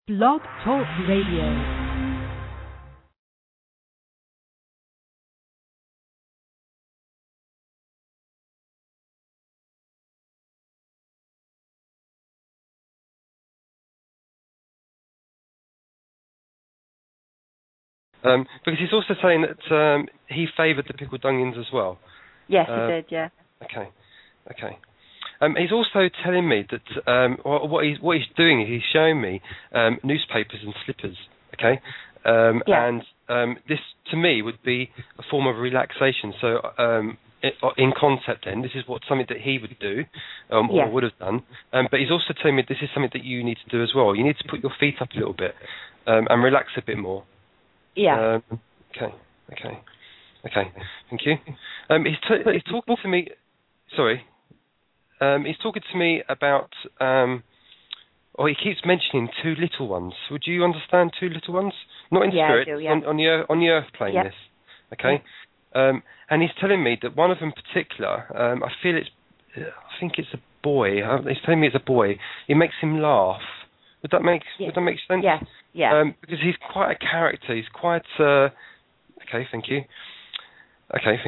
Blog Talk Radio. Because he's also saying that he favoured the pickled onions as well. Yes, he did, yeah. Okay. He's also telling me that what he's doing is he's showing me newspapers and slippers. Okay. And this to me would be a form of relaxation. So in concept, then this is something that he would do or would have done. But he's also telling me this is something that you need to do as well. You need to put your feet up a little bit and relax a bit more. Yeah. Okay. Thank you. He's talking to me. Sorry. He's talking to me about. He keeps mentioning two little ones. Would you understand two little ones? Not in spirit. I do, yeah. On the earth plane. This. Okay. And he's telling me that one of them in particular. I think it's a boy. He's telling me it's a boy. It makes him laugh. Would that make sense? Yes. Yeah. Because he's quite a character. He's quite. Okay, thank you. Okay,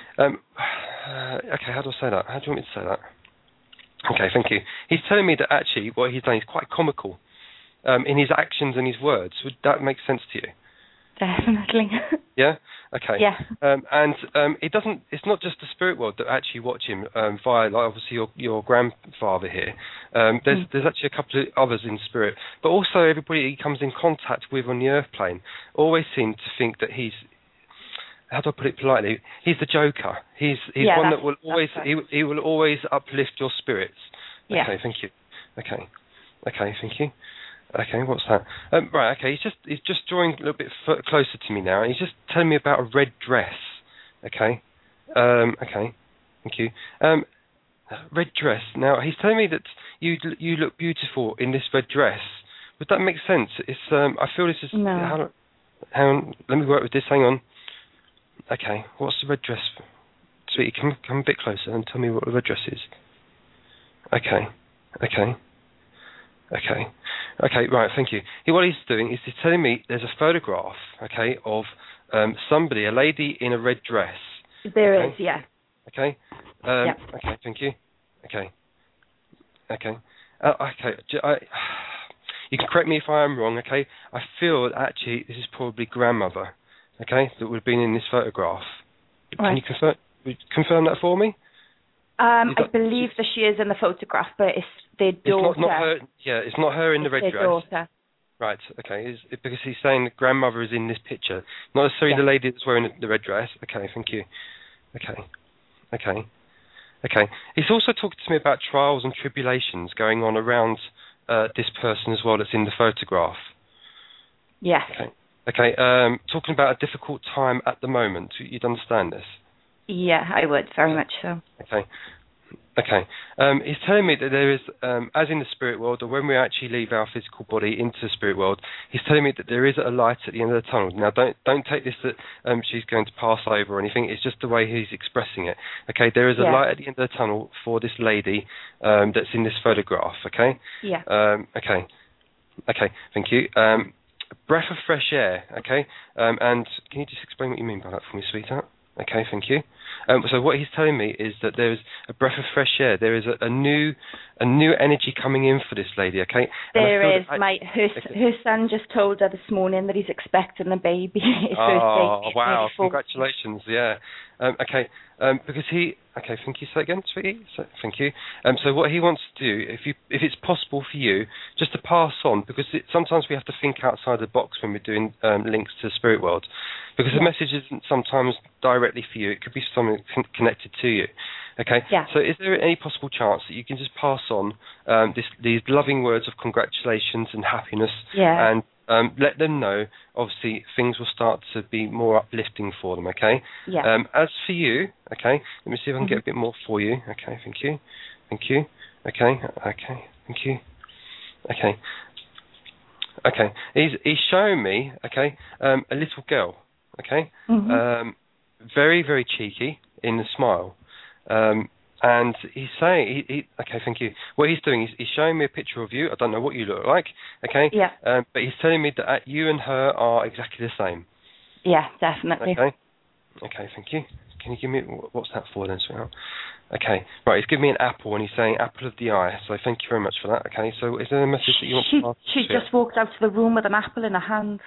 how do I say that? How do you want me to say that? Okay, thank you. He's telling me that actually what he's done is quite comical in his actions and his words. Would that make sense to you? Definitely. Yeah? Okay. Yeah. It doesn't. It's not just the spirit world that actually watch him via, like, obviously your grandfather here. There's actually a couple of others in spirit, but also everybody he comes in contact with on the earth plane always seem to think that he's. How do I put it politely? He's the Joker. He's one that will always he will always uplift your spirits. Yeah. Okay, thank you. Okay, thank you. Okay, what's that? Right, okay, he's just drawing a little bit closer to me now, and he's just telling me about a red dress. Okay, okay, thank you. Red dress. Now he's telling me that you look beautiful in this red dress. Would that make sense? It's I feel this is. No. Hang on, let me work with this. Hang on. Okay, what's the red dress? Sweetie, come a bit closer and tell me what the red dress is. Okay, right, thank you. What he's doing is he's telling me there's a photograph, okay, of somebody, a lady in a red dress. There is, yeah. Okay? Okay, thank you. Okay. You can correct me if I am wrong, okay? I feel that actually this is probably grandmother, okay, that would have been in this photograph. Right. Can you confirm that for me? I believe that she is in the photograph, but it's their daughter. It's not her. Yeah, it's not her in the red dress. Daughter. Right. Okay. Because he's saying the grandmother is in this picture, not necessarily the lady that's wearing the red dress. Okay. Thank you. Okay. He's also talking to me about trials and tribulations going on around this person as well that's in the photograph. Yes. Okay. Talking about a difficult time at the moment. You'd understand this? Yeah, I would, very much so. Okay. He's telling me that there is, as in the spirit world, or when we actually leave our physical body into the spirit world, he's telling me that there is a light at the end of the tunnel. Now, don't take this that she's going to pass over or anything. It's just the way he's expressing it. Okay, there is a light at the end of the tunnel for this lady that's in this photograph. Okay. Yeah. Okay. Thank you. Breath of fresh air. Okay. And can you just explain what you mean by that for me, sweetheart? Okay, thank you. So what he's telling me is that there is a breath of fresh air. There is a new energy coming in for this lady. Okay. There is. Her son just told her this morning that he's expecting a baby. Oh wow! Congratulations. Yeah. Okay. Because he. Okay. Thank you. Say again, sweetie. Thank you. So what he wants to do, if it's possible for you, just to pass on, because sometimes we have to think outside the box when we're doing links to the spirit world, because the message isn't sometimes directly for you. It could be something connected to you. Okay. Yeah. So is there any possible chance that you can just pass on these loving words of congratulations and happiness, and let them know, obviously, things will start to be more uplifting for them, okay? Yeah. As for you, okay, let me see if I can get a bit more for you. Okay, thank you. Okay, thank you. Okay. He's showing me, okay, a little girl, okay? Very, very cheeky in the smile. and he's saying, okay, thank you. What he's doing is he's showing me a picture of you. I don't know what you look like, okay? Yeah. But he's telling me that you and her are exactly the same. Yeah, definitely. Okay, thank you. Can you give me, what's that for then, sweetheart? Okay, right, he's giving me an apple and he's saying apple of the eye, so thank you very much for that. Okay, so is there a message that you want to pass? She just walked out to the room with an apple in her hand.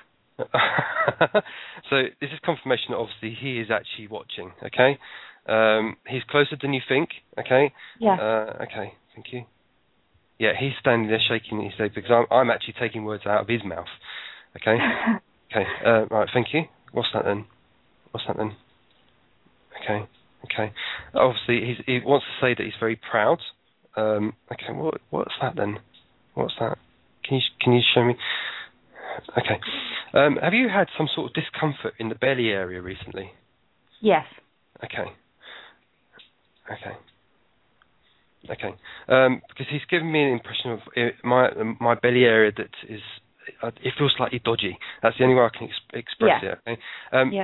So this is confirmation that obviously he is actually watching, okay? He's closer than you think, okay? Yeah. Okay, thank you. Yeah, he's standing there shaking his head because I'm actually taking words out of his mouth, okay? Okay, right, thank you. What's that then? Okay. Obviously, he wants to say that he's very proud. Okay, what's that then? What's that? Can you show me? Okay. Have you had some sort of discomfort in the belly area recently? Yes. Okay. Because he's given me an impression of my belly area that is, it feels slightly dodgy. That's the only way I can express it. Okay. Yeah.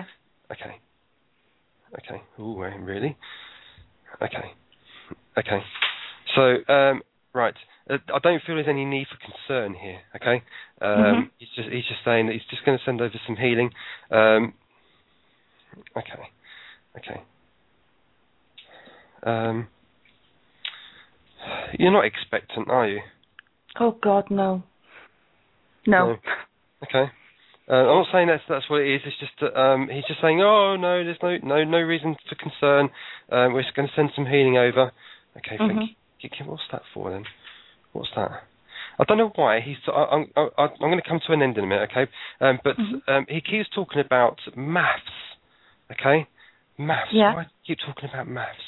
Okay. Ooh, really? Okay. So, right. I don't feel there's any need for concern here. Okay. He's just saying that he's just going to send over some healing. Okay. You're not expectant, are you? Oh God, no. No. Okay. I'm not saying that's what it is. It's just that he's just saying, oh no, there's no reason for concern. We're just going to send some healing over. Okay, thank you. What's that for then? What's that? I don't know why I'm going to come to an end in a minute. Okay, but he keeps talking about maths. Okay, maths. Yeah. Why do you keep talking about maths?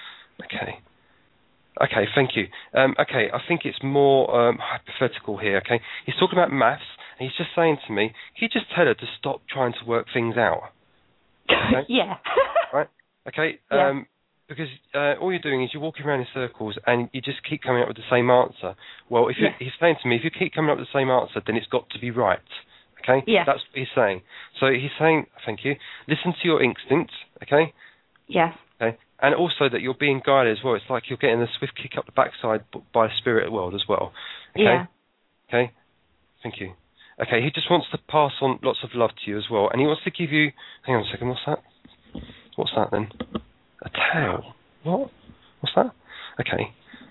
Okay, thank you. Okay, I think it's more hypothetical here. Okay, he's talking about maths. And he's just saying to me, can you just tell her to stop trying to work things out? Okay? Yeah. Right? Okay? Yeah. Because all you're doing is you're walking around in circles and you just keep coming up with the same answer. Well, he's saying to me, if you keep coming up with the same answer, then it's got to be right. Okay? Yeah. That's what he's saying. So he's saying, thank you, listen to your instincts, okay? Yes. Okay? And also that you're being guided as well. It's like you're getting a swift kick up the backside by the spirit world as well. Okay? Yeah. Okay? Thank you. Okay, he just wants to pass on lots of love to you as well. And he wants to give you... Hang on a second, what's that? What's that then? A towel. What? What's that? Okay.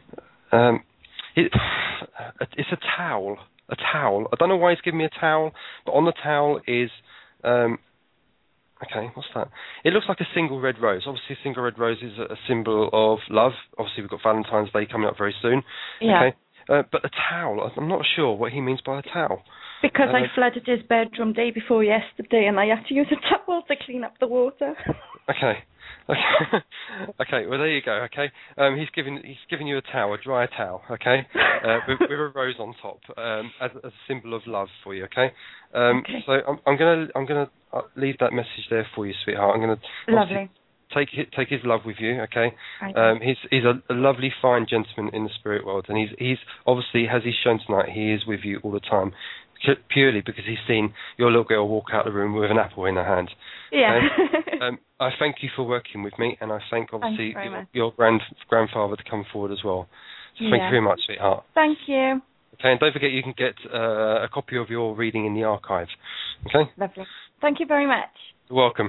It's a towel. A towel. I don't know why he's giving me a towel, but on the towel is... okay, what's that? It looks like a single red rose. Obviously, a single red rose is a symbol of love. Obviously, we've got Valentine's Day coming up very soon. Yeah. Okay. But the towel, I'm not sure what he means by a towel. Because I flooded his bedroom day before yesterday and I had to use a towel to clean up the water. Okay. Well, there you go, okay? He's giving you a towel, a dry towel, okay? With a rose on top, as a symbol of love for you, okay? Okay. So I'm gonna leave that message there for you, sweetheart. I'm gonna Lovely. Take his love with you, okay? Okay. He's a lovely, fine gentleman in the spirit world, and he's obviously, as he's shown tonight, he is with you all the time, purely because he's seen your little girl walk out the room with an apple in her hand. Yeah. Okay? I thank you for working with me, and I thank obviously your grandfather to come forward as well. So thank you very much, sweetheart. Thank you. Okay, and don't forget you can get a copy of your reading in the archive. Okay. Lovely. Thank you very much. You're welcome.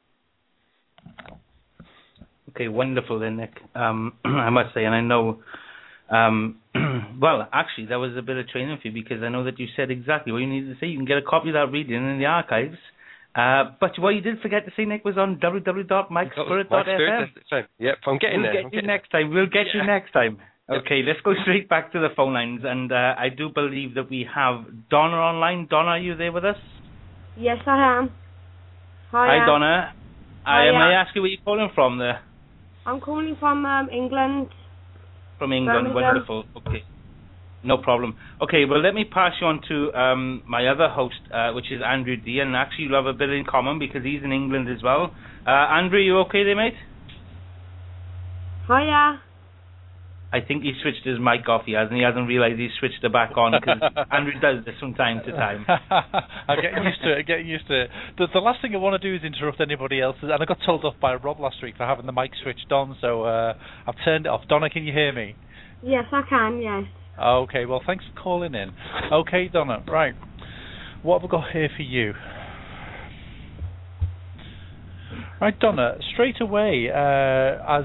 Okay, wonderful then, Nick. I must say, and I know, well, actually, that was a bit of training for you because I know that you said exactly what you needed to say. You can get a copy of that reading in the archives. But what you did forget to say, Nick, was on www.mikespirit.fm. Yep, I'm getting there. We'll get you next time. Okay, let's go straight back to the phone lines. And I do believe that we have Donna online. Donna, are you there with us? Yes, I am. Hi, Donna. May I ask you where you're calling from there? I'm calling from England. From England, wonderful. Okay, no problem. Okay, well, let me pass you on to my other host, which is Andrew D. And actually, you have a bit in common because he's in England as well. Andrew, you okay there, mate? Hiya. I think he switched his mic off. He hasn't realised he switched it back on, because Andrew does this from time to time. I'm getting used to it. The last thing I want to do is interrupt anybody else, and I got told off by Rob last week for having the mic switched on, so I've turned it off. Donna, can you hear me? Yes, I can, yes. Okay, well, thanks for calling in. Okay, Donna, right. What have I got here for you? Right, Donna, straight away, as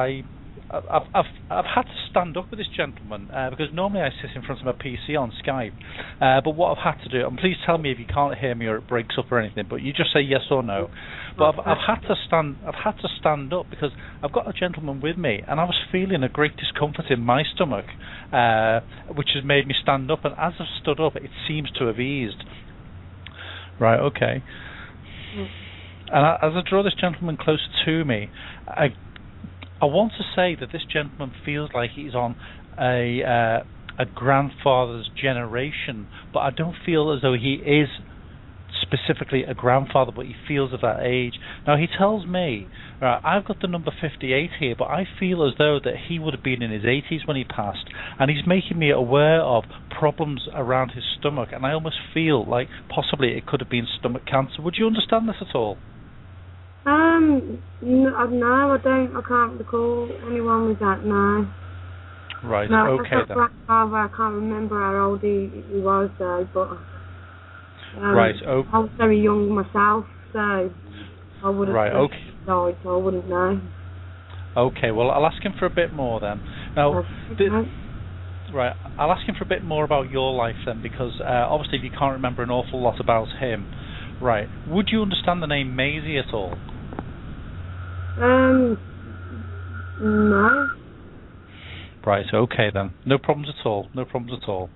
I've had to stand up with this gentleman because normally I sit in front of my PC on Skype, but what I've had to do, and please tell me if you can't hear me or it breaks up or anything, but you just say yes or no. But I've had to stand up because I've got a gentleman with me, and I was feeling a great discomfort in my stomach, which has made me stand up. And as I've stood up, it seems to have eased. Right, okay. And as I draw this gentleman closer to me, I want to say that this gentleman feels like he's on a grandfather's generation, but I don't feel as though he is specifically a grandfather, but he feels of that age. Now, he tells me, I've got the number 58 here, but I feel as though that he would have been in his 80s when he passed, and he's making me aware of problems around his stomach, and I almost feel like possibly it could have been stomach cancer. Would you understand this at all? No, I don't. I can't recall anyone with that. No. Right. No, okay then. I can't remember how old he was though, but. Right. Okay. I was very young myself, so I would have died, so I wouldn't know. Okay. Well, I'll ask him for a bit more then. Now. Right. I'll ask him for a bit more about your life then, because obviously if you can't remember an awful lot about him. Right. Would you understand the name Maisie at all? No. Right, okay then. No problems at all. No problems at all.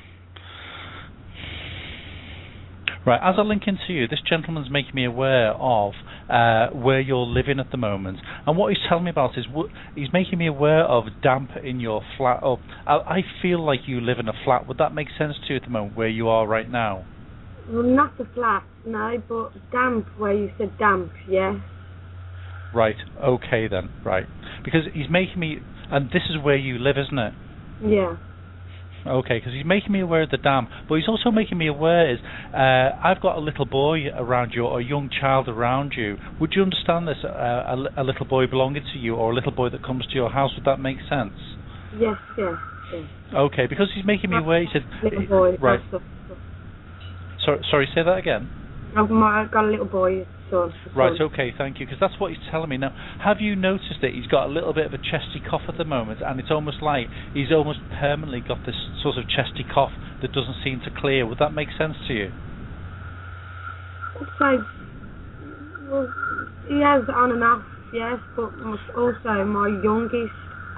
Right, as I link into you, this gentleman's making me aware of where you're living at the moment. And what he's telling me about is he's making me aware of damp in your flat. Oh, I feel like you live in a flat. Would that make sense to you at the moment where you are right now? Well, not the flat, no, but damp, where you said damp, yes. Right, okay then, right. Because he's making me, and this is where you live, isn't it? Yeah. Okay, because he's making me aware of the damp, but he's also making me aware is, I've got a little boy around you, or a young child around you. Would you understand this, a little boy belonging to you, or a little boy that comes to your house? Would that make sense? Yes. Okay, because he's making me aware, he said... Little boy, right. Sorry, say that again. I've got a little boy, son. Right, okay, thank you, because that's what he's telling me. Now, have you noticed that he's got a little bit of a chesty cough at the moment, and it's almost like he's almost permanently got this sort of chesty cough that doesn't seem to clear? Would that make sense to you? So, well, he has on and off, yes, but also my youngest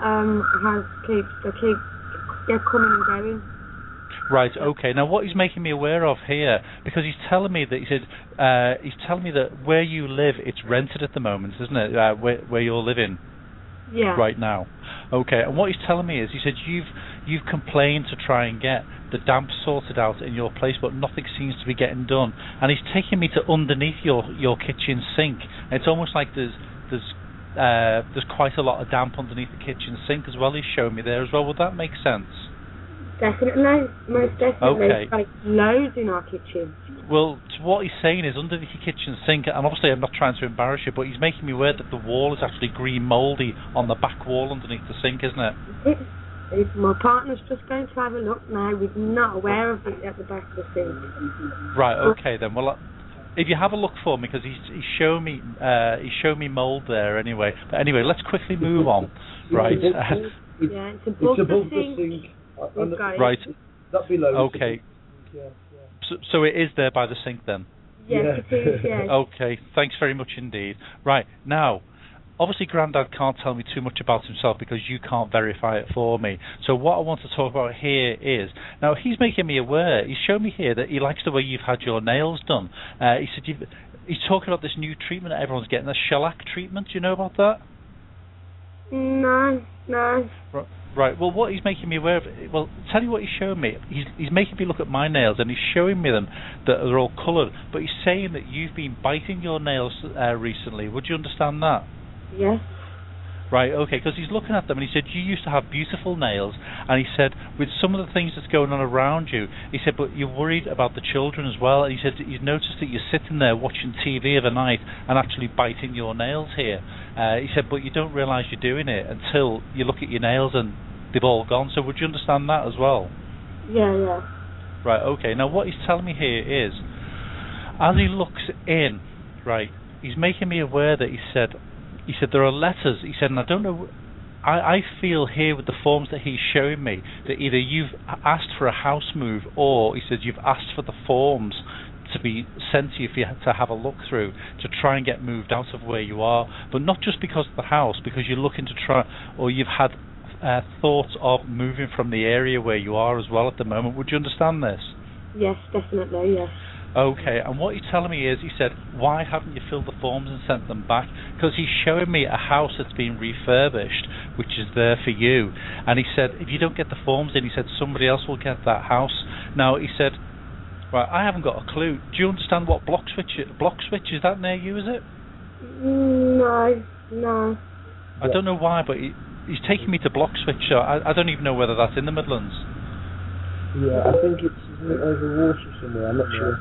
keeps coming and going. Right, okay. Now, what he's making me aware of here, because he's telling me that where you live, it's rented at the moment, isn't it? Where you're living, right now. Okay. And what he's telling me is, he said you've complained to try and get the damp sorted out in your place, but nothing seems to be getting done. And he's taking me to underneath your kitchen sink. And it's almost like there's quite a lot of damp underneath the kitchen sink as well. He's showing me there as well. Would that make sense? Definitely, most definitely. Okay. Like loads in our kitchen. Well, what he's saying is underneath your kitchen sink, and obviously I'm not trying to embarrass you, but he's making me aware that the wall is actually green mouldy on the back wall underneath the sink, isn't it? My partner's just going to have a look now. We're not aware of it at the back of the sink. Right, okay then. Well, if you have a look for me, because he's showing me mould there anyway. But anyway, let's quickly move on. Right. It's above the sink. Right. That below. Okay. So it is there by the sink then? Yes, it is, yes. Okay, thanks very much indeed. Right, now, obviously Grandad can't tell me too much about himself because you can't verify it for me. So what I want to talk about here is, now he's making me aware, he's shown me here that he likes the way you've had your nails done. He said he's talking about this new treatment that everyone's getting, the shellac treatment. Do you know about that? No. Right, well, what he's making me aware of, well, tell you what he's showing me. He's making me look at my nails, and he's showing me them that are all coloured, but he's saying that you've been biting your nails recently. Would you understand that? Yes. Right, okay, because he's looking at them and he said, you used to have beautiful nails, and he said, with some of the things that's going on around you, he said, but you're worried about the children as well, and he said, he's noticed that you're sitting there watching TV of a night and actually biting your nails here. He said, but you don't realise you're doing it until you look at your nails and they've all gone, so would you understand that as well? Yeah. Right, okay, now what he's telling me here is, as he looks in, right, he's making me aware that he said there are letters. He said, and I don't know. I feel here with the forms that he's showing me that either you've asked for a house move, or he said you've asked for the forms to be sent to you for you to have a look through to try and get moved out of where you are, but not just because of the house, because you're looking to try, or you've had thoughts of moving from the area where you are as well at the moment. Would you understand this? Yes, definitely. Yes. Okay, and what he's telling me is, he said, why haven't you filled the forms and sent them back? Because he's showing me a house that's been refurbished, which is there for you. And he said, if you don't get the forms in, he said, somebody else will get that house. Now, he said, right, I haven't got a clue. Do you understand what Bloxwich is that near you, is it? No. I don't know why, but he's taking me to Bloxwich, so I don't even know whether that's in the Midlands. Yeah, I think it's over water somewhere, I'm not sure.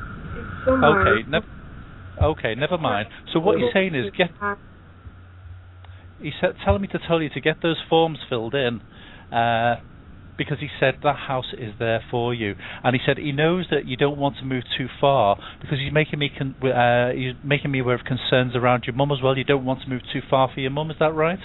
Okay, never mind. So what he's saying is, he's telling me to tell you to get those forms filled in, because he said that house is there for you, and he said he knows that you don't want to move too far, because he's making me aware of concerns around your mum as well. You don't want to move too far for your mum, is that right?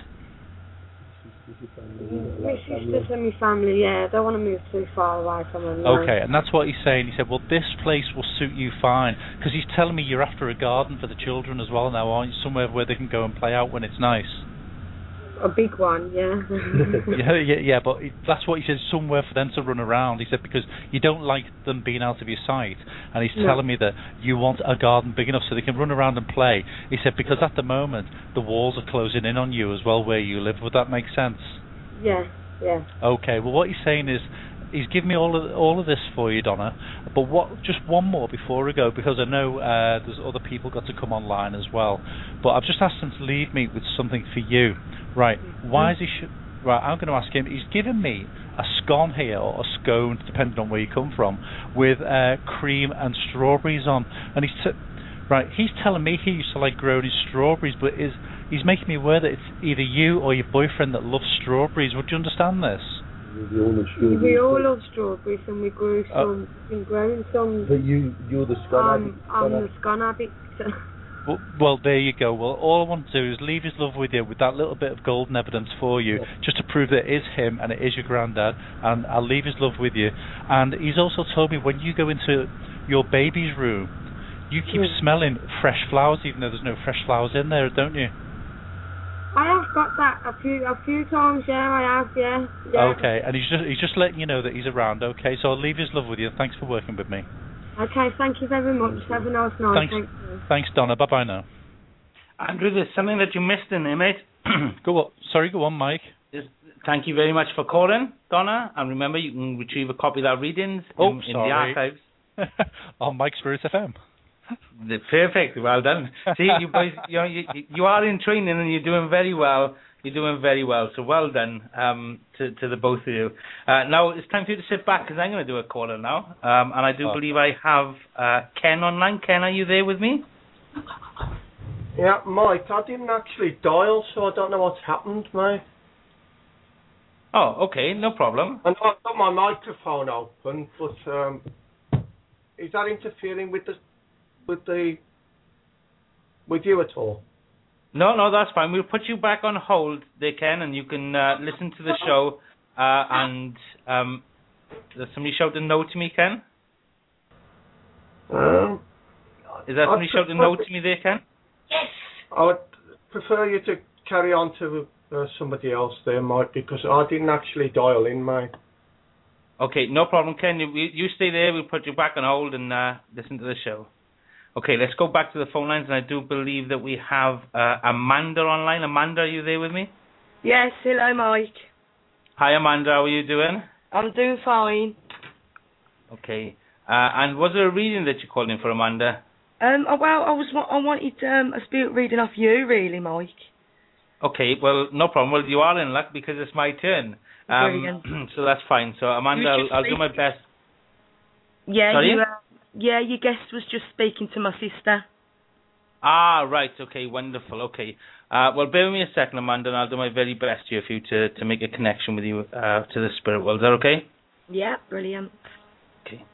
My sisters and my family, yeah. I don't want to move too far away from them. No. Okay, and that's what he's saying. He said, well, this place will suit you fine, because he's telling me you're after a garden for the children as well now, aren't you? Somewhere where they can go and play out when it's nice. A big one, yeah. yeah, but that's what he said, somewhere for them to run around. He said, because you don't like them being out of your sight, and he's telling me that you want a garden big enough so they can run around and play. He said, because at the moment, the walls are closing in on you as well where you live. Would that make sense? Yeah. Okay, well, what he's saying is, he's given me all of this for you, Donna, but just one more before we go, because I know there's other people got to come online as well, but I've just asked him to leave me with something for you. Right, why is he... Right, I'm going to ask him. He's given me a scone here, or a scone, depending on where you come from, with cream and strawberries on. And he's telling me he used to like growing his strawberries, but he's making me aware that it's either you or your boyfriend that loves strawberries. Would you understand this? We all love strawberries, and we grew some. Been growing some. But you're the scone addict. I'm the scone addict. Well, there you go. Well, all I want to do is leave his love with you with that little bit of golden evidence for you, just to prove that it is him and it is your granddad, and I'll leave his love with you. And he's also told me when you go into your baby's room, you keep smelling fresh flowers, even though there's no fresh flowers in there, don't you? I have got that a few times, yeah, I have, yeah. Okay, and he's just letting you know that he's around, okay? So I'll leave his love with you. Thanks for working with me. Okay, thank you very much. Have a nice night. Thanks, Donna. Bye-bye now. Andrew, there's something that you missed in there, mate. Go on, Mike. Thank you very much for calling, Donna. And remember, you can retrieve a copy of that readings in the archives. On Mike Spirit FM. Perfect. Well done. See, you boys, you are in training and you're doing very well. You're doing very well. So well done to the both of you. Now it's time for you to sit back, because I'm going to do a caller now. And I do believe I have Ken online. Ken, are you there with me? Yeah, Mike, I didn't actually dial, so I don't know what's happened, mate. Oh, okay, no problem. And I've got my microphone open, but is that interfering with you at all? No, that's fine. We'll put you back on hold there, Ken, and you can listen to the show. And does somebody shouting no to me, Ken? Is that somebody shouting no to me there, Ken? Yes. I would prefer you to carry on to somebody else there, Mike, because I didn't actually dial in, mate. Okay, no problem, Ken. You stay there. We'll put you back on hold and listen to the show. Okay, let's go back to the phone lines, and I do believe that we have Amanda online. Amanda, are you there with me? Yes, hello, Mike. Hi, Amanda. How are you doing? I'm doing fine. Okay. And was there a reason that you called in for, Amanda? Well, I wanted a spirit reading off you, really, Mike. Okay, well, no problem. Well, you are in luck because it's my turn. So that's fine. So, Amanda, I'll do my best. Yeah, Sorry? Your guest was just speaking to my sister. Ah, right. Okay, wonderful. Okay. Well, bear with me a second, Amanda, and I'll do my very best here for you to make a connection with you to the spirit world. Is that okay? Yeah, brilliant. Okay.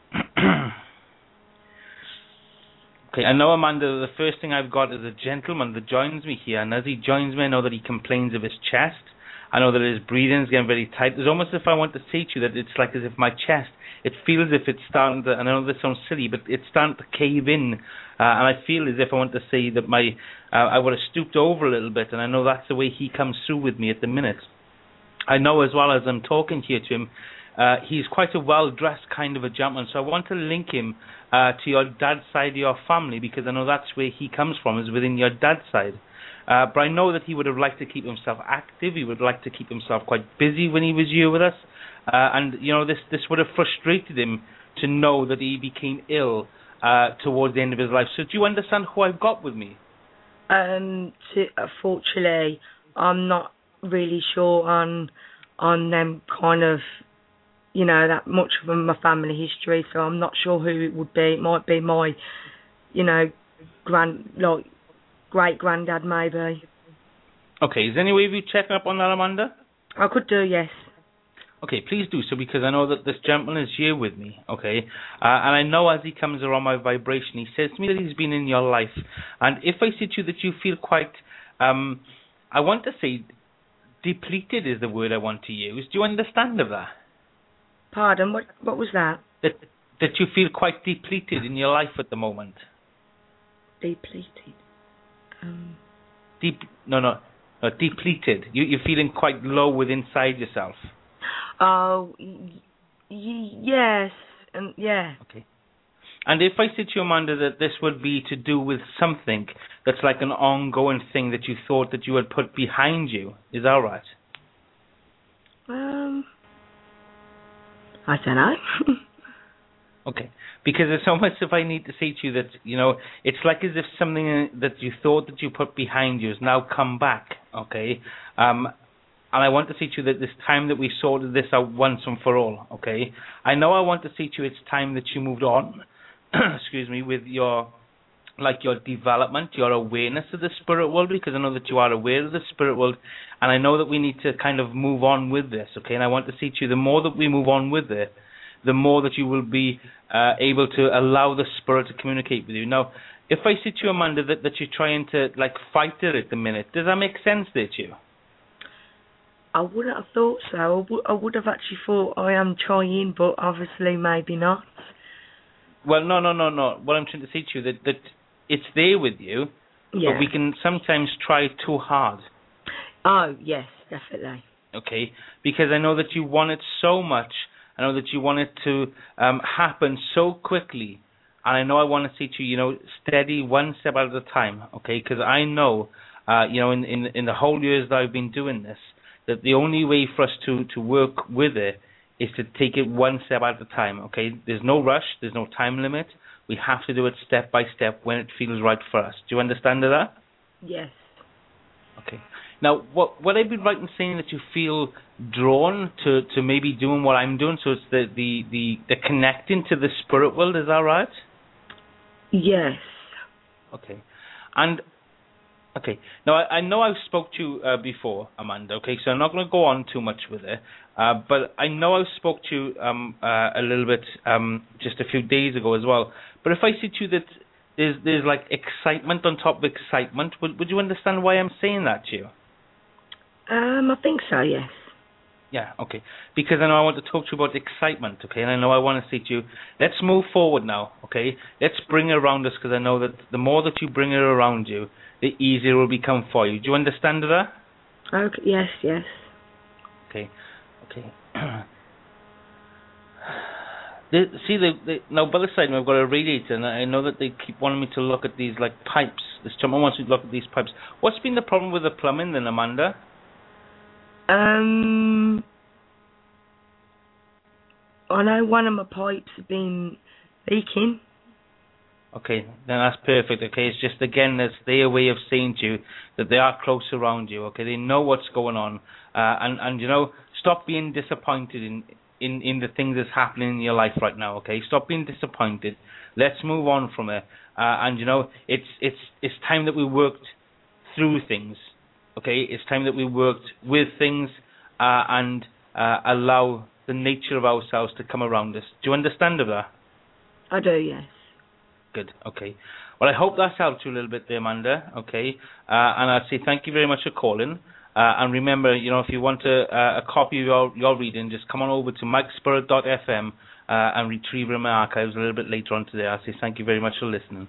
Okay, I know, Amanda, the first thing I've got is a gentleman that joins me here, and as he joins me, I know that he complains of his chest. I know that his breathing's getting very tight. It's almost as if I want to say to you that it's like as if my chest, it feels as if it's starting to, and I know this sounds silly, but it's starting to cave in, and I feel as if I want to say that I would have stooped over a little bit, and I know that's the way he comes through with me at the minute. I know as well as I'm talking here to him, he's quite a well-dressed kind of a gentleman, so I want to link him to your dad's side of your family, because I know that's where he comes from, is within your dad's side. But I know that he would have liked to keep himself active. He would like to keep himself quite busy when he was here with us. And, you know, this would have frustrated him to know that he became ill towards the end of his life. So do you understand who I've got with me? Unfortunately, I'm not really sure on them kind of, you know, that much of my family history, so I'm not sure who it would be. It might be my, you know, great-granddad, maybe. Okay, is there any way of you checking up on that, Amanda? I could do, yes. Okay, please do so, because I know that this gentleman is here with me, okay? And I know as he comes around my vibration, he says to me that he's been in your life. And if I say to you that you feel quite, I want to say, depleted is the word I want to use. Do you understand of that? Pardon, what was that? That you feel quite depleted in your life at the moment. Depleted? Depleted. You're feeling quite low within inside yourself. Oh, yes, and yeah. Okay. And if I said to you, Amanda, that this would be to do with something that's like an ongoing thing that you thought that you had put behind you, is that right? I don't know. Okay. Because it's almost if I need to say to you that, you know, it's like as if something that you thought that you put behind you has now come back, okay? And I want to say to you that this time that we sorted this out once and for all, okay? I know I want to say to you it's time that you moved on, excuse me, with your development, your awareness of the spirit world, because I know that you are aware of the spirit world, and I know that we need to kind of move on with this, okay? And I want to say to you, the more that we move on with it, the more that you will be able to allow the spirit to communicate with you. Now, if I say to you, Amanda, that you're trying to, like, fight it at the minute, does that make sense there to you? I wouldn't have thought so. I would have actually thought I am trying, but obviously maybe not. Well, no. What I'm trying to say to you, that it's there with you, yeah. But we can sometimes try too hard. Oh, yes, definitely. Okay, because I know that you want it so much. I know that you want it to happen so quickly. And I know I want to say to you, you know, steady one step at a time, okay? Because I know, you know, in the whole years that I've been doing this, that the only way for us to work with it is to take it one step at a time, okay? There's no rush. There's no time limit. We have to do it step by step when it feels right for us. Do you understand that? Yes. Okay. Now, would I be right in saying that you feel drawn to maybe doing what I'm doing? So it's the connecting to the spirit world. Is that right? Yes. Okay. And okay. Now I know I've spoke to you before, Amanda. Okay, so I'm not going to go on too much with it. But I know I've spoke to you a little bit just a few days ago as well. But if I say to you that there's like excitement on top of excitement, would you understand why I'm saying that to you? I think so, yes. Yeah, okay. Because I know I want to talk to you about excitement, okay? And I know I want to say to you, let's move forward now, okay? Let's bring it around us, because I know that the more that you bring it around you, the easier it will become for you. Do you understand that? Okay, yes. Okay. Now, by the side, I've got a radiator, and I know that they keep wanting me to look at these, like, pipes. This gentleman wants me to look at these pipes. What's been the problem with the plumbing then, Amanda? I know one of my pipes have been leaking. Okay, then that's perfect. Okay, it's just again that's their way of saying to you that they are close around you. Okay, they know what's going on, and you know, stop being disappointed in the things that's happening in your life right now. Okay, stop being disappointed. Let's move on from it. And you know, it's time that we worked through things. Okay, it's time that we worked with things and allow the nature of ourselves to come around us. Do you understand of that? I do, yes. Good. Okay. Well, I hope that's helped you a little bit there, Amanda. Okay. And I'd say thank you very much for calling. And remember, you know, if you want a copy of your reading, just come on over to mikespirit.fm and retrieve it in my archives a little bit later on today. I'll say thank you very much for listening.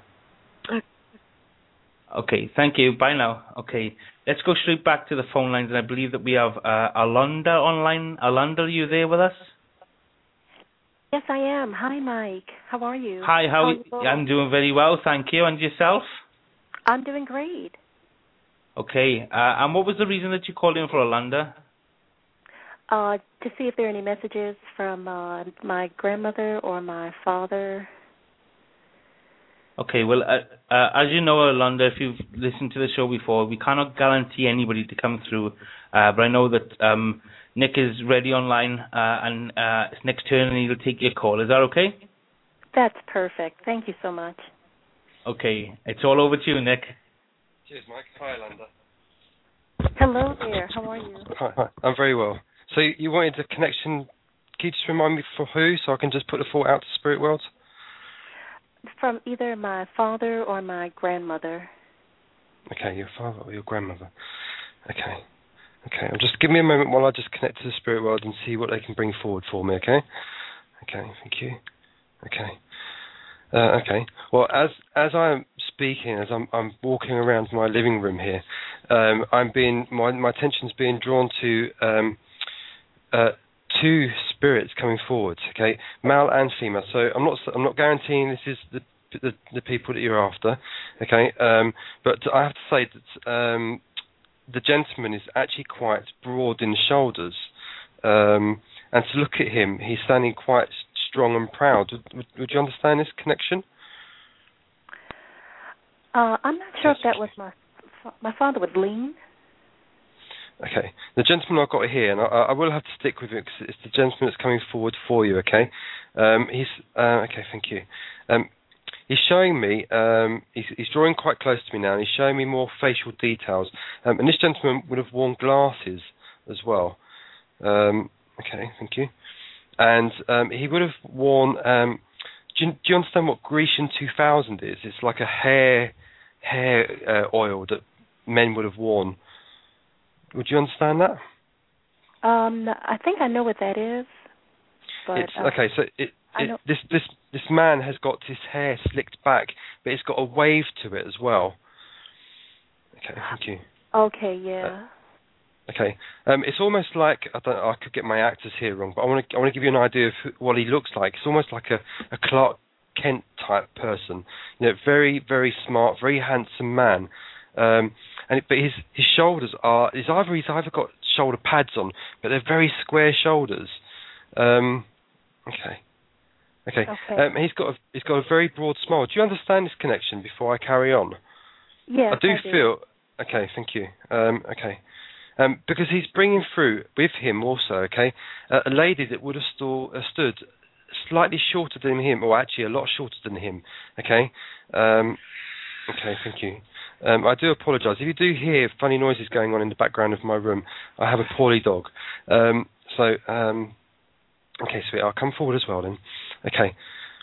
Okay. Thank you. Bye now. Okay. Let's go straight back to the phone lines, and I believe that we have Alonda online. Alonda, are you there with us? Yes, I am. Hi, Mike. How are you? Hi, how are you? I'm doing very well, thank you. And yourself? I'm doing great. Okay. And what was the reason that you called in for, Alonda? To see if there are any messages from my grandmother or my father. Okay, well, as you know, Alonda, if you've listened to the show before, we cannot guarantee anybody to come through. But I know that Nick is ready online, and it's Nick's turn, and he'll take your call. Is that okay? That's perfect. Thank you so much. Okay, it's all over to you, Nick. Cheers, Mike. Hi, Alonda. Hello there. How are you? Hi. I'm very well. So you wanted a connection. Can you just remind me for who, so I can just put the thought out to Spirit World? From either my father or my grandmother. Okay, your father or your grandmother. Okay. Just give me a moment while I just connect to the Spirit World and see what they can bring forward for me, okay? Okay, thank you. Okay. Okay. Well, as I'm speaking, as I'm walking around my living room here, my attention's being drawn to two spirits coming forward, okay, male and female. So I'm not guaranteeing this is the people that you're after, okay. But I have to say that the gentleman is actually quite broad in the shoulders, and to look at him, he's standing quite strong and proud. Would you understand this connection? I'm not sure if that was my father would lean. Okay. The gentleman I've got here, and I will have to stick with it because it's the gentleman that's coming forward for you, okay? Okay, thank you. He's showing me, he's drawing quite close to me now, and he's showing me more facial details. And this gentleman would have worn glasses as well. Okay, thank you. And he would have worn, do you understand what Grecian 2000 is? It's like a hair oil that men would have worn. Would you understand that? I think I know what that is. But, it's okay. So this man has got his hair slicked back, but it's got a wave to it as well. Okay, thank you. Okay, yeah. Okay, it's almost like I could get my actors here wrong, but I want to give you an idea of what he looks like. It's almost like a Clark Kent type person. You know, very very smart, very handsome man. But his shoulders are he's either got shoulder pads on, but they're very square shoulders. Okay. He's got a very broad smile. Do you understand this connection? Before I carry on, yes, I do feel. Okay, thank you. Okay, because he's bringing through with him also. Okay, a lady that would have stood slightly shorter than him, or actually a lot shorter than him. Okay. Okay, thank you. I do apologise. If you do hear funny noises going on in the background of my room, I have a poorly dog. Okay, sweet. I'll come forward as well then. Okay,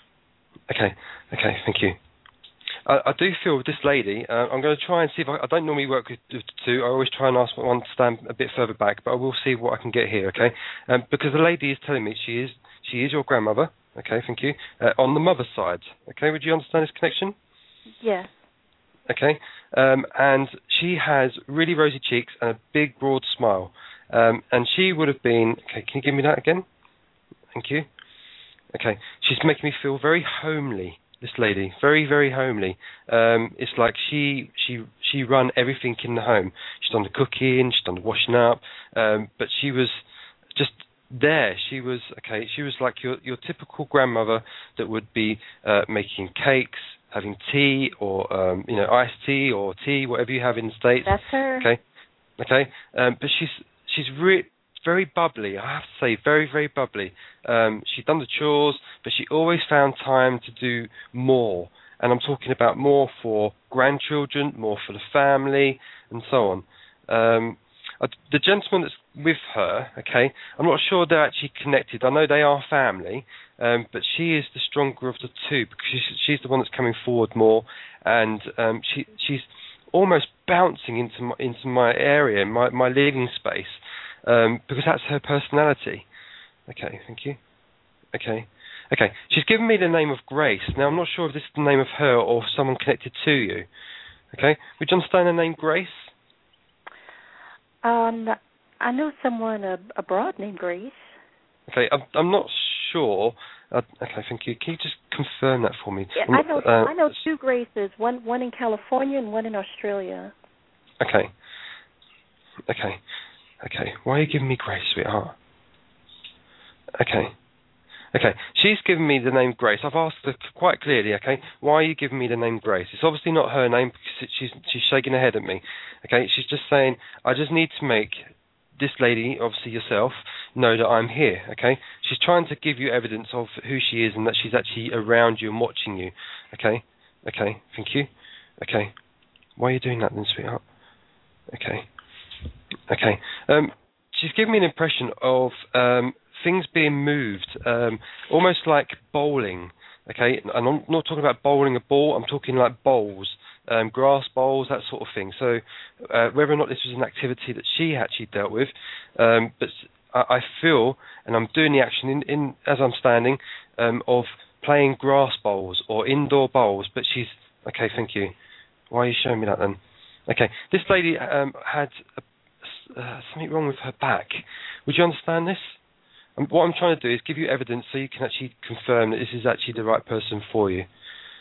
thank you. I do feel with this lady, I'm going to try and see if I don't normally work with two. I always try and ask one to stand a bit further back, but I will see what I can get here, okay? Because the lady is telling me she is your grandmother, okay, thank you, on the mother's side, okay? Would you understand this connection? Yes. Okay, and she has really rosy cheeks and a big, broad smile. And she would have been... Okay, can you give me that again? Thank you. Okay, she's making me feel very homely, this lady. Very, very homely. It's like she run everything in the home. She's done the cooking, she's done the washing up, but she was just there she was like your typical grandmother that would be making cakes, having tea, or iced tea or tea, whatever you have in the States. That's her. Okay. But she's very bubbly. I have to say, very, very bubbly. She'd done the chores, but she always found time to do more. And I'm talking about more for grandchildren, more for the family, and so on. The gentleman that's with her, I'm not sure they're actually connected. I know they are family, but she is the stronger of the two because she's the one that's coming forward more, and she's almost bouncing into my area, my living space, because that's her personality. Okay, thank you. Okay. She's given me the name of Grace. Now, I'm not sure if this is the name of her or someone connected to you. Okay, would you understand the name Grace? I know someone abroad named Grace. Okay, I'm not sure. Okay, thank you. Can you just confirm that for me? Yeah, I know two Graces, one in California and one in Australia. Okay. Why are you giving me Grace, sweetheart? Okay. She's given me the name Grace. I've asked her quite clearly, why are you giving me the name Grace? It's obviously not her name because she's shaking her head at me. She's just saying, I just need to make this lady, obviously yourself, know that I'm here, She's trying to give you evidence of who she is and that she's actually around you and watching you, Okay, thank you. Why are you doing that then, sweetheart? She's given me an impression of things being moved, almost like bowling, And I'm not talking about bowling a ball, I'm talking like bowls, grass bowls, that sort of thing. So whether or not this was an activity that she actually dealt with, but I feel, and I'm doing the action in as I'm standing, of playing grass bowls or indoor bowls, but she's... Okay, thank you. Why are you showing me that then? This lady had something wrong with her back. Would you understand this? What I'm trying to do is give you evidence so you can actually confirm that this is actually the right person for you.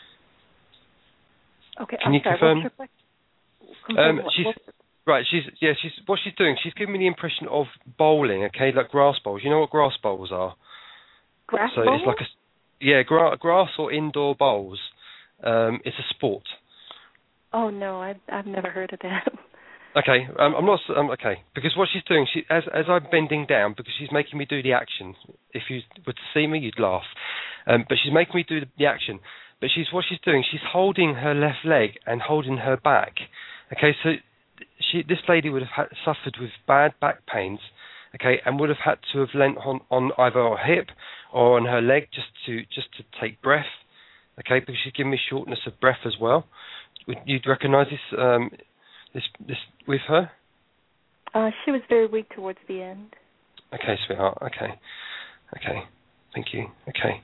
Okay, can you confirm? She's what she's doing. She's giving me the impression of bowling. Like grass bowls. You know what grass bowls are? Grass bowls? It's like grass or indoor bowls. It's a sport. Oh no, I've never heard of that. I'm not. Because what she's doing, as I'm bending down, because she's making me do the action. If you were to see me, you'd laugh. But she's making me do the action. But what she's doing, she's holding her left leg and holding her back. So this lady would have suffered with bad back pains. And would have had to have leant on either her hip or on her leg just to take breath. Because she's giving me shortness of breath as well. Would you recognise this? This with her? She was very weak towards the end. Okay, sweetheart. Okay. Thank you. Okay.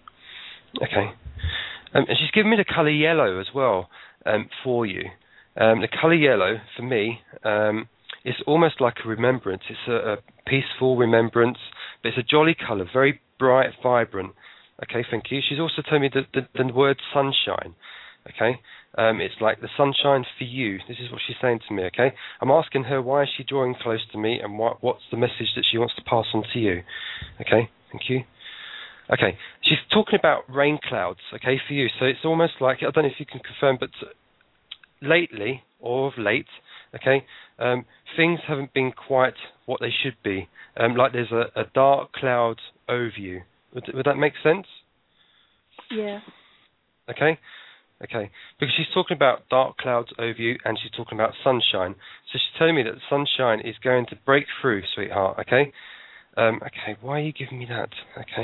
And she's given me the colour yellow as well for you. The colour yellow, for me, is almost like a remembrance. It's a peaceful remembrance, but it's a jolly colour, very bright, vibrant. Thank you. She's also told me the word sunshine. It's like the sunshine for you. This is what she's saying to me, I'm asking her why is she drawing close to me and what's the message that she wants to pass on to you. Thank you. She's talking about rain clouds, for you. So it's almost like, I don't know if you can confirm, but lately, or of late, things haven't been quite what they should be. Like there's a dark cloud over you. Would that make sense? Yeah. Okay, because she's talking about dark clouds over you and she's talking about sunshine. So she's telling me that the sunshine is going to break through, sweetheart, why are you giving me that?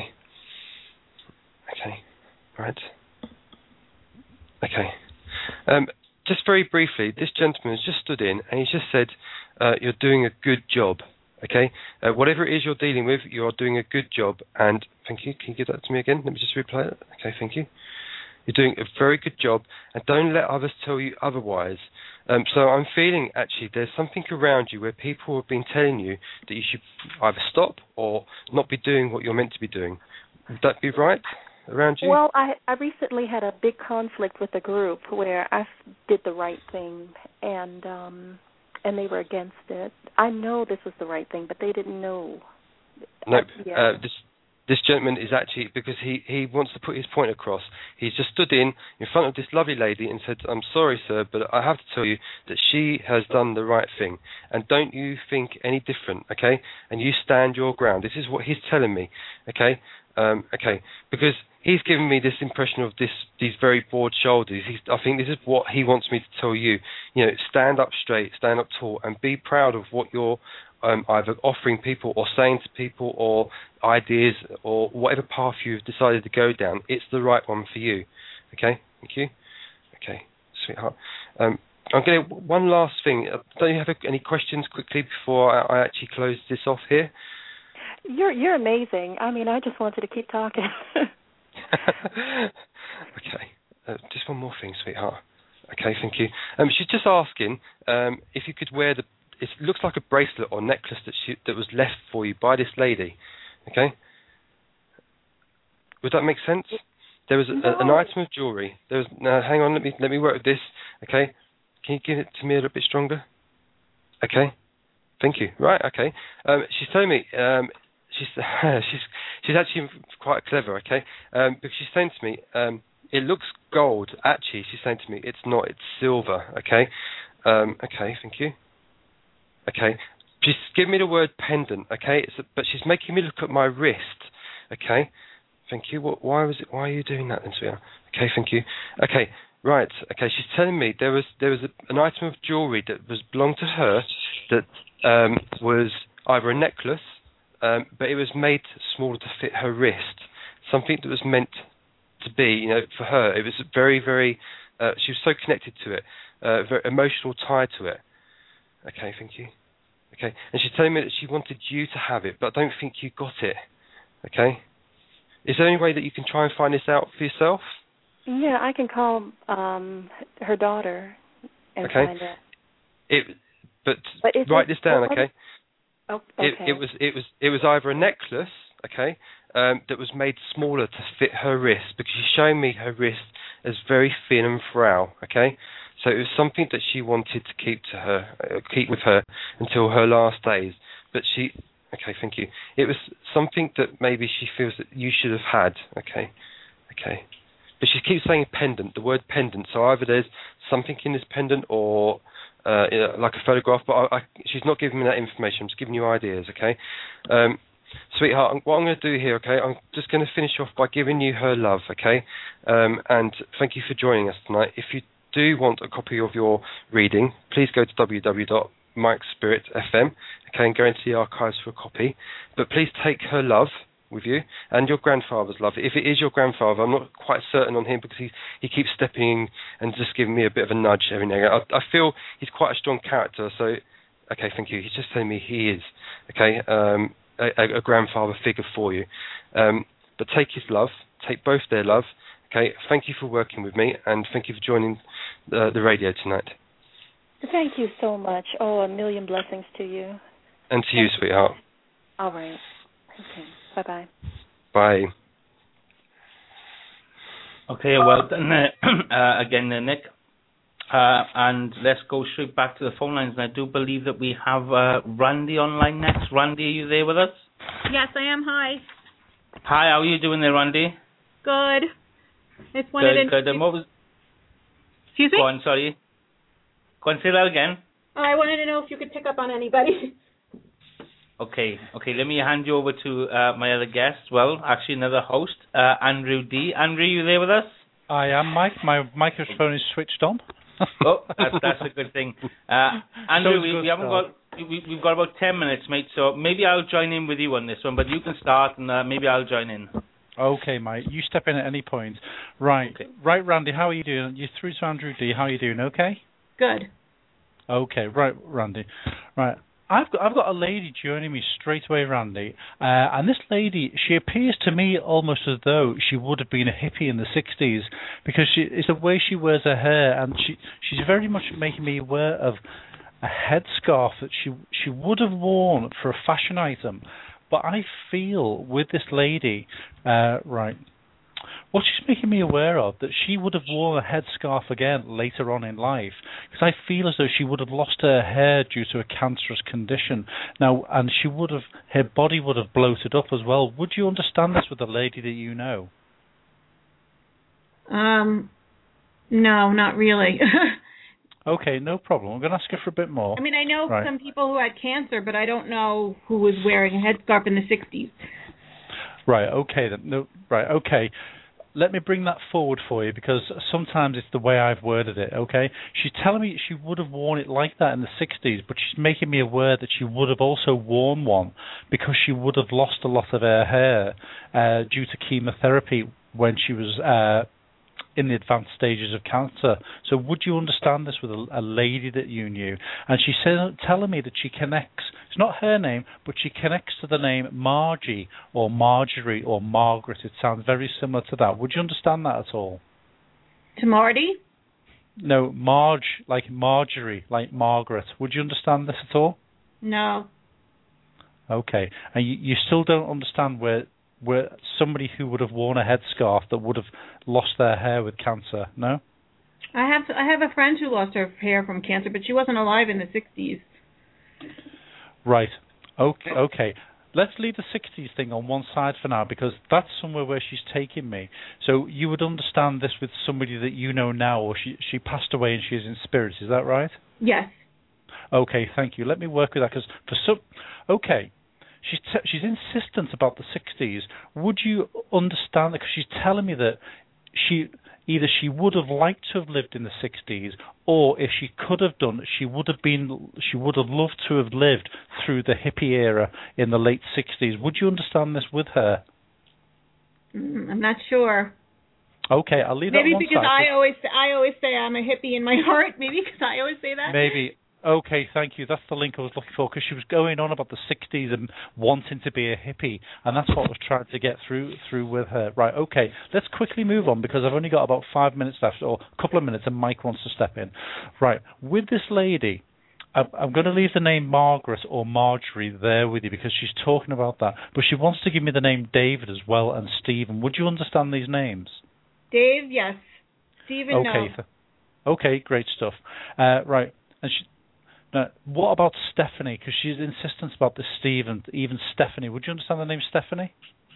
Right. Just very briefly, this gentleman has just stood in and he's just said, you're doing a good job, whatever it is you're dealing with, you're doing a good job, and thank you. Can you give that to me again? Let me just replay it. Thank you. You're doing a very good job, and don't let others tell you otherwise. So I'm feeling, actually, there's something around you where people have been telling you that you should either stop or not be doing what you're meant to be doing. Would that be right around you? Well, I recently had a big conflict with a group where I did the right thing, and they were against it. I know this was the right thing, but they didn't know Nope. This gentleman is actually, because he wants to put his point across, he's just stood in front of this lovely lady and said, I'm sorry, sir, but I have to tell you that she has done the right thing. And don't you think any different, okay? And you stand your ground. This is what he's telling me, okay? Okay, because he's given me this impression of these very broad shoulders. I think this is what he wants me to tell you. You know, stand up straight, stand up tall, and be proud of what you're either offering people or saying to people or ideas or whatever path you've decided to go down. It's the right one for you. Okay, thank you. Okay, sweetheart. I'm going to one last thing. Don't you have any questions quickly before I actually close this off here? You're amazing. I mean, I just wanted to keep talking. Okay, just one more thing, sweetheart. Okay, thank you. She's just asking if you could wear it looks like a bracelet or necklace that was left for you by this lady. Okay? Would that make sense? There was an item of jewellery. Hang on, let me work with this. Okay? Can you give it to me a little bit stronger? Okay? Thank you. Right, okay. She's telling me she's actually quite clever, okay? Because she's saying to me, it looks gold. Actually, she's saying to me, it's not, it's silver, okay? Okay, thank you. Okay, she's giving me the word pendant, okay? But she's making me look at my wrist, okay? Thank you. Why are you doing that then, sweetheart? Okay, thank you. Okay, right. Okay, she's telling me there was an item of jewellery that belonged to her that was either a necklace, but it was made smaller to fit her wrist. Something that was meant to be, for her. It was very, very. She was so connected to it, very emotional tie to it. Okay, thank you. Okay, and she's telling me that she wanted you to have it, but I don't think you got it. Okay? Is there any way that you can try and find this out for yourself? Yeah, I can call her daughter and find it. But write this down, okay? Oh, okay. It was either a necklace, okay, that was made smaller to fit her wrist, because she's showing me her wrist as very thin and frail, okay? So it was something that she wanted to keep with her until her last days. But okay, thank you. It was something that maybe she feels that you should have had, okay. But she keeps saying pendant, the word pendant. So either there's something in this pendant or like a photograph, but she's not giving me that information. I'm just giving you ideas, okay. Sweetheart, what I'm going to do here, okay, I'm just going to finish off by giving you her love, okay. And thank you for joining us tonight. If you do want a copy of your reading, please go to www.mikespirit.fm, okay, and go into the archives for a copy. But please take her love with you and your grandfather's love. If it is your grandfather, I'm not quite certain on him because he keeps stepping in and just giving me a bit of a nudge every now and again. I feel he's quite a strong character, so okay, thank you. He's just telling me he is, okay, a grandfather figure for you. But take his love, take both their love. Okay, thank you for working with me, and thank you for joining the radio tonight. Thank you so much. Oh, a million blessings to you. And to you, sweetheart. All right. Okay. Bye-bye. Bye. Okay, well done again, Nick. And let's go straight back to the phone lines. And I do believe that we have Randy online next. Randy, are you there with us? Yes, I am. Hi. Hi, how are you doing there, Randy? Good. It's one of the... Good. Excuse me? Go on, sorry. Go on, say that again. I wanted to know if you could pick up on anybody. Okay, let me hand you over to my other guest. Well, actually another host, Andrew D. Andrew, you there with us? I am, Mike. My microphone is switched on. Oh, that's a good thing. Andrew, we've got about 10 minutes, mate, so maybe I'll join in with you on this one, but you can start and maybe I'll join in. Okay, mate. You step in at any point. Right. Okay. Right, Randy, how are you doing? You're through to Andrew D. How are you doing? Okay? Good. Okay, right, Randy. Right. I've got a lady joining me straight away, Randy, and this lady, she appears to me almost as though she would have been a hippie in the 60s, because it's the way she wears her hair, and she's very much making me aware of a headscarf that she would have worn for a fashion item. But I feel with this lady, right, what she's making me aware of, that she would have worn a headscarf again later on in life, because I feel as though she would have lost her hair due to a cancerous condition. Now, and her body would have bloated up as well. Would you understand this with a lady that you know? No, not really. Okay, no problem. I'm going to ask her for a bit more. I mean, I know some people who had cancer, but I don't know who was wearing a headscarf in the 60s. Right, okay then. No, right, okay. Let me bring that forward for you, because sometimes it's the way I've worded it, okay? She's telling me she would have worn it like that in the 60s, but she's making me aware that she would have also worn one because she would have lost a lot of her hair due to chemotherapy when she was in the advanced stages of cancer. So would you understand this with a lady that you knew? And she's telling me that she connects, it's not her name, but she connects to the name Margie or Marjorie or Margaret. It sounds very similar to that. Would you understand that at all? To Marty? No, Marge, like Marjorie, like Margaret. Would you understand this at all? No. Okay. And you still don't understand where somebody who would have worn a headscarf that would have lost their hair with cancer, no? I have a friend who lost her hair from cancer, but she wasn't alive in the 60s. Right. Okay. Let's leave the 60s thing on one side for now, because that's somewhere where she's taking me. So you would understand this with somebody that you know now, or she passed away and she is in spirits, is that right? Yes. Okay, thank you. Let me work with that, because okay. She's insistent about the 60s. Would you understand that? Because she's telling me that either she would have liked to have lived in the 60s, or if she could have done, she would have loved to have lived through the hippie era in the late 60s. Would you understand this with her? I'm not sure. Okay, I'll leave that on one side. Maybe because I always say I'm a hippie in my heart. Maybe because I always say that. Maybe. Okay, thank you. That's the link I was looking for, because she was going on about the 60s and wanting to be a hippie, and that's what I was trying to get through with her. Right, okay, let's quickly move on, because I've only got about 5 minutes left, or a couple of minutes, and Mike wants to step in. Right, with this lady, I'm going to leave the name Margaret or Marjorie there with you, because she's talking about that, but she wants to give me the name David as well, and Stephen. Would you understand these names? Dave, yes. Stephen, okay. No. Okay, great stuff. Right, and now, what about Stephanie? Because she's insistent about this Stephen, even Stephanie. Would you understand the name Stephanie?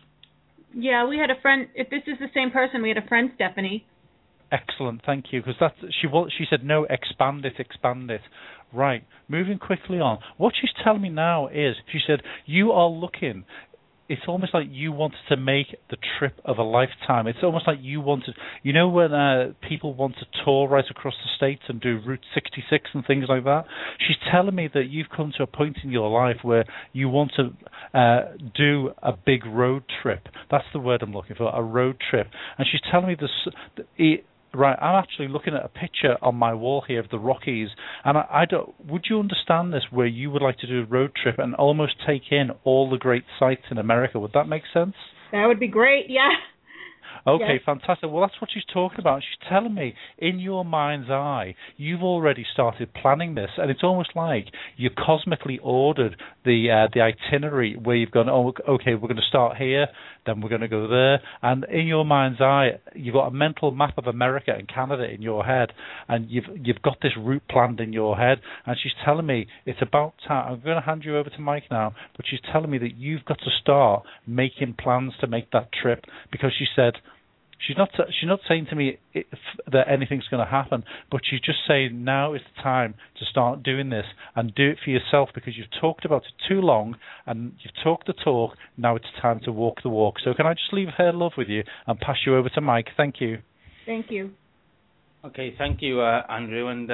Yeah, we had a friend. If this is the same person, we had a friend, Stephanie. Excellent, thank you. Because she said no, expand it. Right, moving quickly on. What she's telling me now is, she said, you are looking. It's almost like you wanted to make the trip of a lifetime. It's almost like you wanted, when people want to tour right across the States and do Route 66 and things like that. She's telling me that you've come to a point in your life where you want to do a big road trip. That's the word I'm looking for, a road trip. And she's telling me this. Right, I'm actually looking at a picture on my wall here of the Rockies, and I don't. Would you understand this, where you would like to do a road trip and almost take in all the great sites in America? Would that make sense? That would be great, yeah. Okay, yes. Fantastic. Well, that's what she's talking about. She's telling me, in your mind's eye, you've already started planning this, and it's almost like you cosmically ordered the itinerary where you've gone, oh, okay, we're going to start here, then we're going to go there, and in your mind's eye, you've got a mental map of America and Canada in your head, and you've got this route planned in your head, and she's telling me it's about time. I'm going to hand you over to Mike now, but she's telling me that you've got to start making plans to make that trip, because she said, she's not saying to me that anything's going to happen, but she's just saying now is the time to start doing this and do it for yourself, because you've talked about it too long and you've talked the talk. Now it's time to walk the walk. So can I just leave her love with you and pass you over to Mike? Thank you. Thank you. Okay, thank you, Andrew, and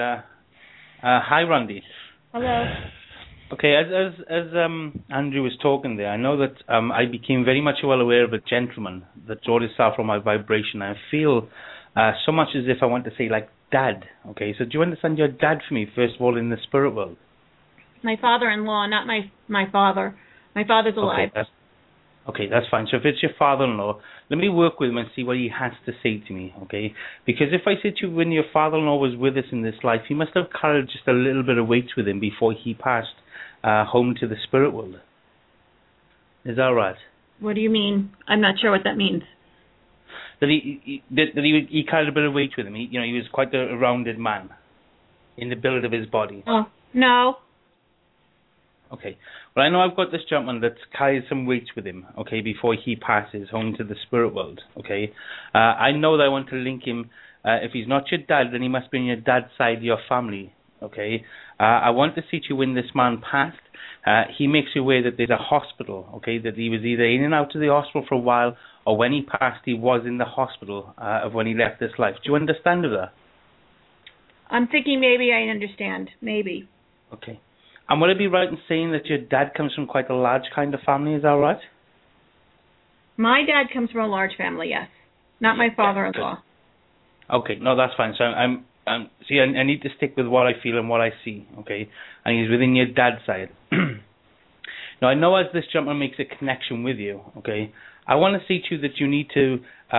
hi, Randy. Hello. Okay, as Andrew was talking there, I know that I became very much well aware of a gentleman that draws himself from my vibration. I feel so much as if I want to say, like, Dad. Okay, so do you understand your dad for me, first of all, in the spirit world? My father-in-law, not my father. My father's alive. Okay, that's fine. So if it's your father-in-law, let me work with him and see what he has to say to me, okay? Because if I said to you when your father-in-law was with us in this life, he must have carried just a little bit of weight with him before he passed home to the spirit world. Is that right? What do you mean? I'm not sure what that means. that he carried a bit of weight with him. He was quite a rounded man in the build of his body. Oh, no. Okay. Well, I know I've got this gentleman that carries some weight with him, okay, before he passes home to the spirit world, okay? I know that I want to link him. If he's not your dad, then he must be on your dad's side of your family, okay? I want to see you when this man passed. He makes you aware that there's a hospital, okay, that he was either in and out of the hospital for a while, or when he passed, he was in the hospital of when he left this life. Do you understand that? I'm thinking maybe I understand. Maybe. Okay. And would I be right in saying that your dad comes from quite a large kind of family? Is that right? My dad comes from a large family, yes. Not my father-in-law. Okay, no, that's fine. So I need to stick with what I feel and what I see, okay? And he's within your dad's side. Now, I know as this gentleman makes a connection with you, okay, I want to say to you that you need to,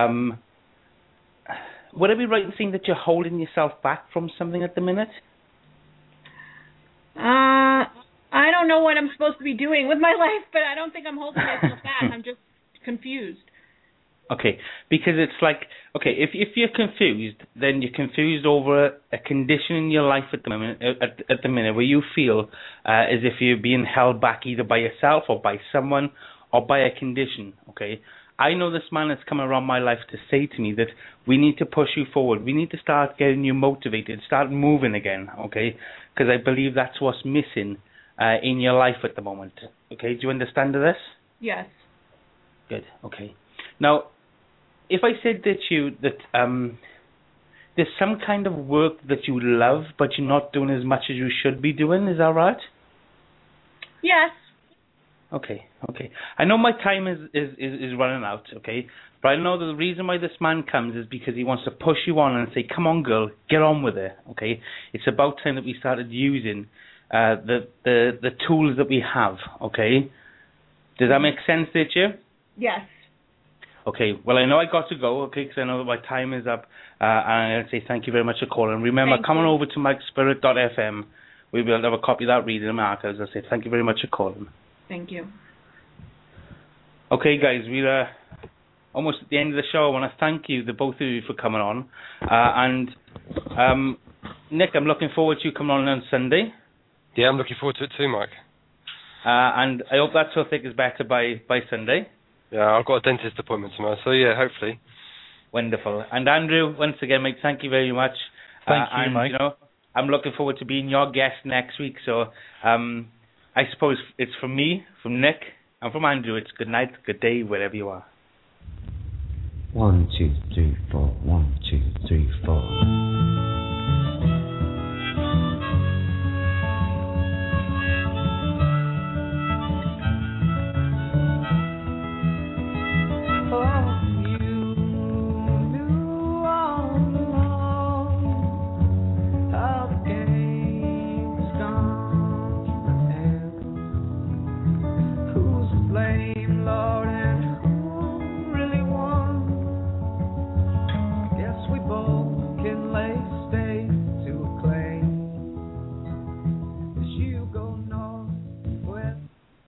would I be right in saying that you're holding yourself back from something at the minute? I don't know what I'm supposed to be doing with my life, but I don't think I'm holding myself back. I'm just confused. Okay, because it's like, okay, if you're confused, then you're confused over a condition in your life at the moment, at the minute where you feel as if you're being held back either by yourself or by someone or by a condition, okay? I know this man has come around my life to say to me that we need to push you forward. We need to start getting you motivated, start moving again, okay? Because I believe that's what's missing in your life at the moment. Okay, do you understand this? Yes. Good, okay. Now, if I said that there's some kind of work that you love, but you're not doing as much as you should be doing, is that right? Yes. Okay. I know my time is running out, okay? But I know that the reason why this man comes is because he wants to push you on and say, come on, girl, get on with it, okay? It's about time that we started using the tools that we have, okay? Does that make sense to you? Yes. Okay, well, I know I got to go, okay, because I know that my time is up, and I'm going to say thank you very much for calling. Remember, come on over to MikeSpirit.fm. We'll be able to have a copy of that reading in the archives. I say thank you very much for calling. Thank you. Okay, guys, we're almost at the end of the show. I want to thank you, the both of you, for coming on. And Nick, I'm looking forward to you coming on Sunday. Yeah, I'm looking forward to it too, Mike. And I hope that toothache is better by Sunday. Yeah, I've got a dentist appointment tomorrow, so yeah, hopefully. Wonderful. And Andrew, once again, mate, thank you very much. Thank you, Mike. You know, I'm looking forward to being your guest next week. So I suppose it's from me, from Nick, and from Andrew. It's good night, good day, wherever you are. 1, 2, 3, 4, 1.